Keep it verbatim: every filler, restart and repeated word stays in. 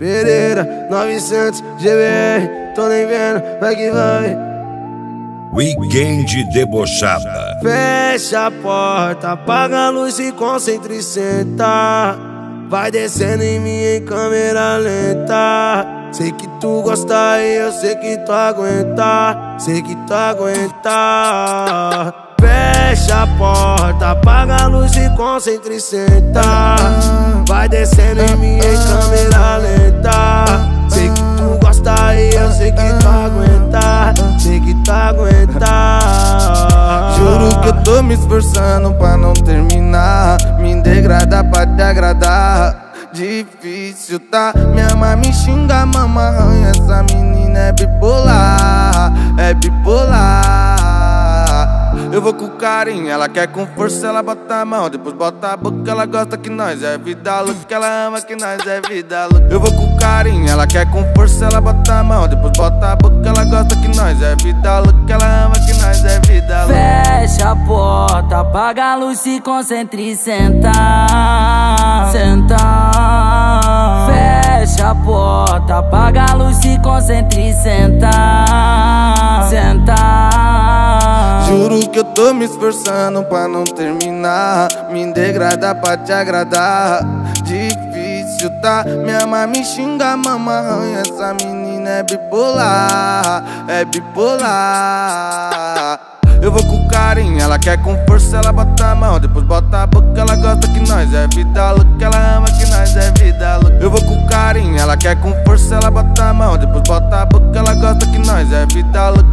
Pereira, novecentos G B R, tô nem vendo, vai que vai. Weekend debochada. Fecha a porta, apaga a luz e concentra e senta. Vai descendo em mim em câmera lenta. Sei que tu gosta e eu sei que tu aguenta. Sei que tu aguenta. Fecha a porta, apaga a luz e concentra e senta. Vai descendo em mim em câmera lenta. Sei que tu gosta e eu sei que tu aguenta. Sei que tu aguenta. Juro que eu tô me esforçando pra não terminar. Me degradar pra te agradar. Difícil, tá? Minha mãe me xinga, mama arranha. Essa menina é bipolar, é bipolar. Eu vou com carinho, ela quer com força, ela bota a mão, depois bota a boca, ela gosta que nós é vida louca, ela ama que nós é vida louca. Eu vou com carinho, ela quer com força, ela bota a mão, depois bota a boca, ela gosta que nós é vida louca, ela ama que nós é vida louca. Fecha a porta, apaga a luz, se concentra e senta. Senta. Fecha a porta, apaga a luz, se concentra e senta. Senta. Juro que eu tô me esforçando pra não terminar. Me degradar pra te agradar. Difícil, tá? Minha mãe me xinga, mama arranha. Essa menina é bipolar, é bipolar. Eu vou com carinho, ela quer com força, ela bota a mão, depois bota a boca, ela gosta que nós é vida louca, ela ama que nós é vida louca. Eu vou com carinho, ela quer com força, ela bota a mão, depois bota a boca, ela gosta que nós é vida louca.